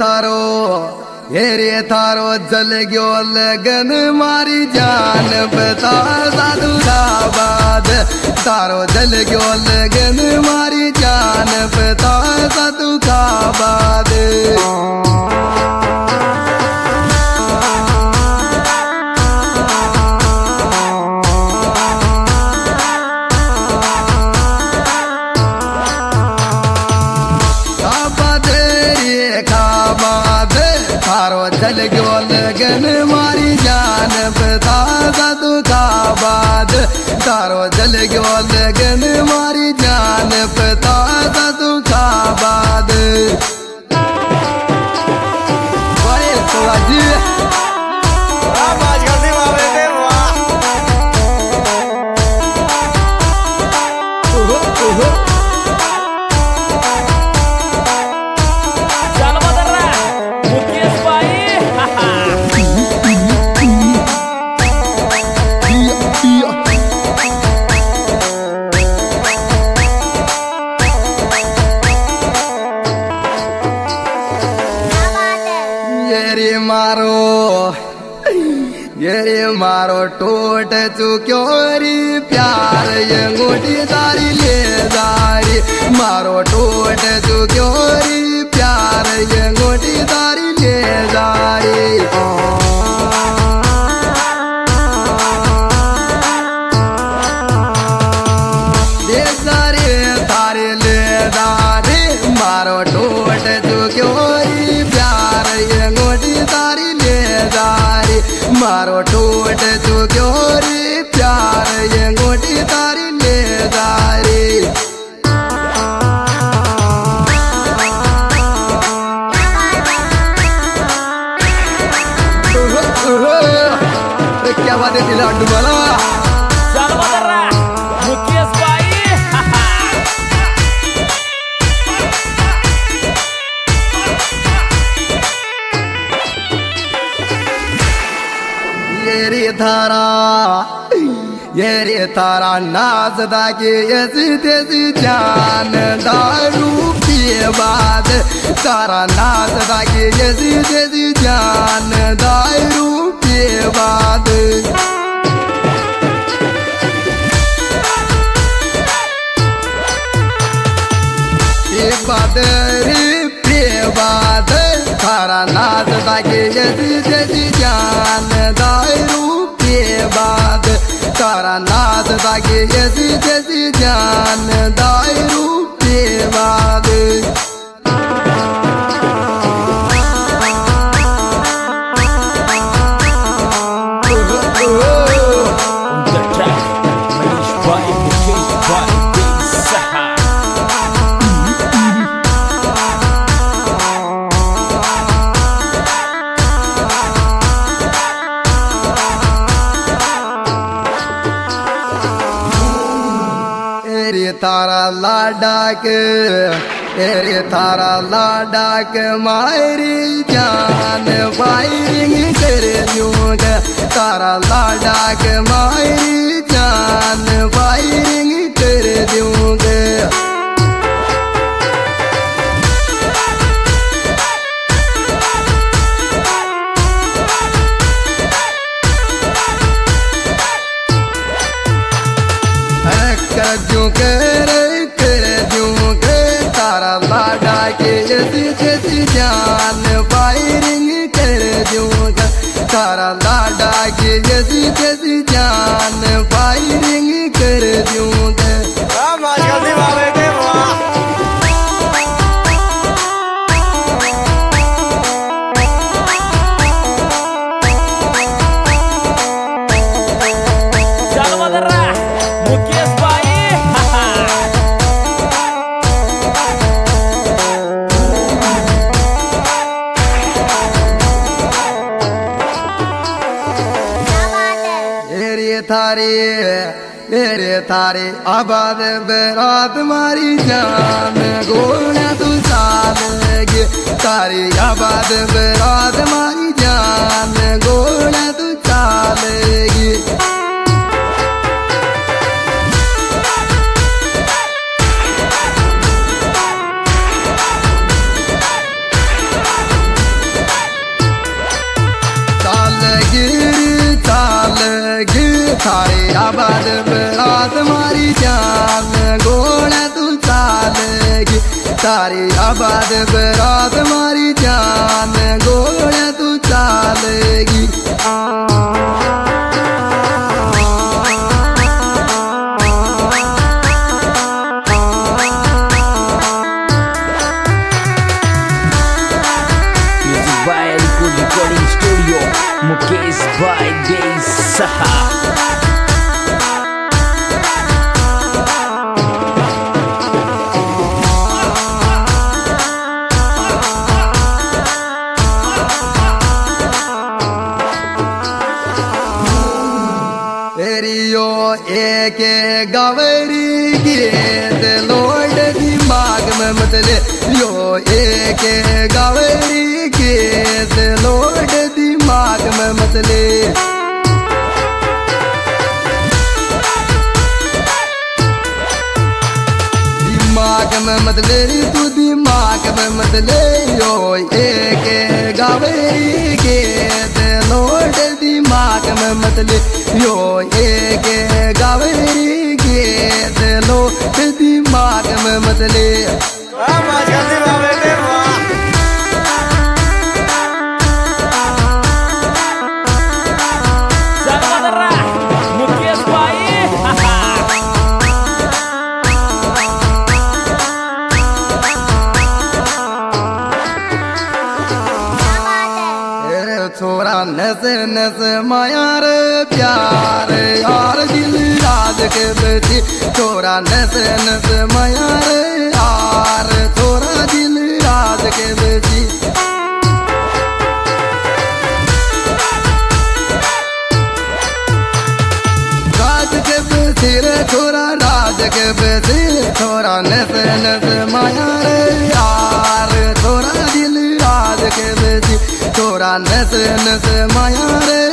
थारो जल गयो लगन मारी जान बता साधु खाबाद तारो जल गयो लगन मारी जान बता साधु खाबाद जल गयो लगन मारी जान बता साधु खाबाद तारो जल गयो लगन मारी जान बता साधु खाबाद बड़े सोजी ये मारो टोट चुक्यो री प्यार ये गोटी दारी ले दारी मारो टोट चुक्यो री प्यार ये गोटी दारी ले दारी ले दारी तारी ले दारी मारो टोट चुक्यो री प्यार ये गोटी दारी ले दारी मारो टोट चुक्यो रे प्यार ये गोटी तारी ले दारी क्या बात है लाडू वाला ये रे थारा नाचदा के ऐसी तेजी जान दारू पिए बाद तारा नाचदा के ऐसी तेजी जान दारू पिए बाद बाद थारा नाचदा के ऐसी तेजी जान दारू पिए बाद तारा नाचदा के ऐसी जैसी जान दारू पिए बाद तारा लाडाक मारी जान फायरिंग कर दूंग तारा लाडाक मारी जान फायरिंग कर दूंग तारा लाडा के जैसी जान फायरिंग कर दूंगा तारा लाडा के जैसी जान फायरिंग कर दूंगा थारे आबाद बरात मारी जान गोना तू सालेगी तारी आबाद बरात मारी जान गोना तू सालेगी थारे आबाद बरात मारी जान गोड़ा तू चालेगी थारी आबाद बरात मारी जान गोड़ा तू चालेगी Recording Studio Mukesh by Jay Saha रियो एक गवरी गीत लोड दिमाग में मतले यो एक गवरी गीत लोड दिमाग में मतले दिमाग में मतले तू दिमाग में मतले यो एक गवरी गीत लोड दिमाग में मतले यो एक गवरी गीत लोड दिमाग में मतले छोरा नस नस मायार प्यार यार दिल राज के बेटी छोरा नस नस मायार यार छोरा दिल राज के बेटी राज के बेटी रे छोरा राज के बेटी छोरा नस नस मायार यार छोरा दिल राज के बेटी छोरा नस नस माया रे